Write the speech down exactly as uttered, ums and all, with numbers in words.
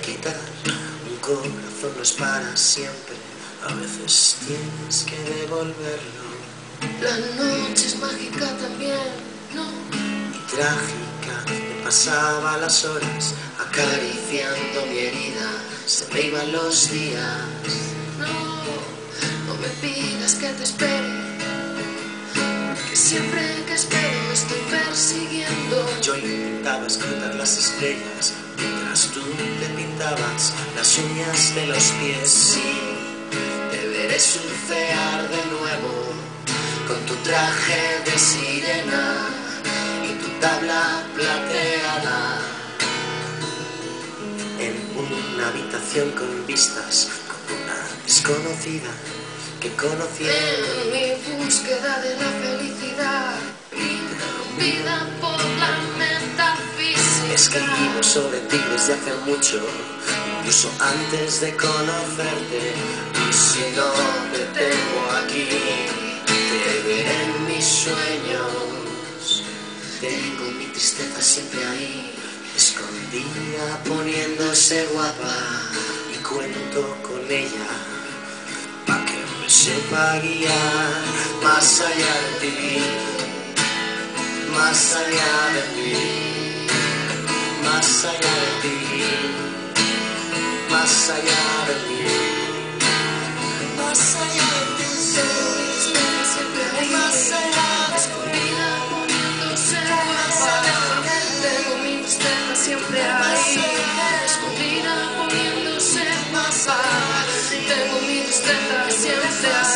quitar. Un corazón no es para siempre, a veces tienes que devolverlo. La noche es mágica también, ¿no? Y trágica, me pasaba las horas acariciando mi herida, se me iban los días. No, no me pidas que te espere, que siempre que espero estoy persiguiendo. Yo intentaba escrutar las estrellas mientras tú te pintabas las uñas de los pies. Sí, te veré surfear de nuevo con tu traje de sirena y tu tabla plateada, en una habitación con vistas, con una desconocida que conocía. En mi búsqueda de la felicidad, interrumpida por la metafísica. Escribo sobre ti desde hace mucho, incluso antes de conocerte. Y si no te tengo aquí, te veré en mis sueños. Tengo mi tristeza siempre ahí, escondida poniéndose guapa, y cuento con ella pa' que me sepa guiar más allá de ti, más allá de mí, más allá de ti, más allá de mí, más allá de ti. Más allá, escondida poniéndose guapa. Tengo mi tristeza siempre ahí, escondida poniéndose guapa. Tengo mi tristeza siempre ahí.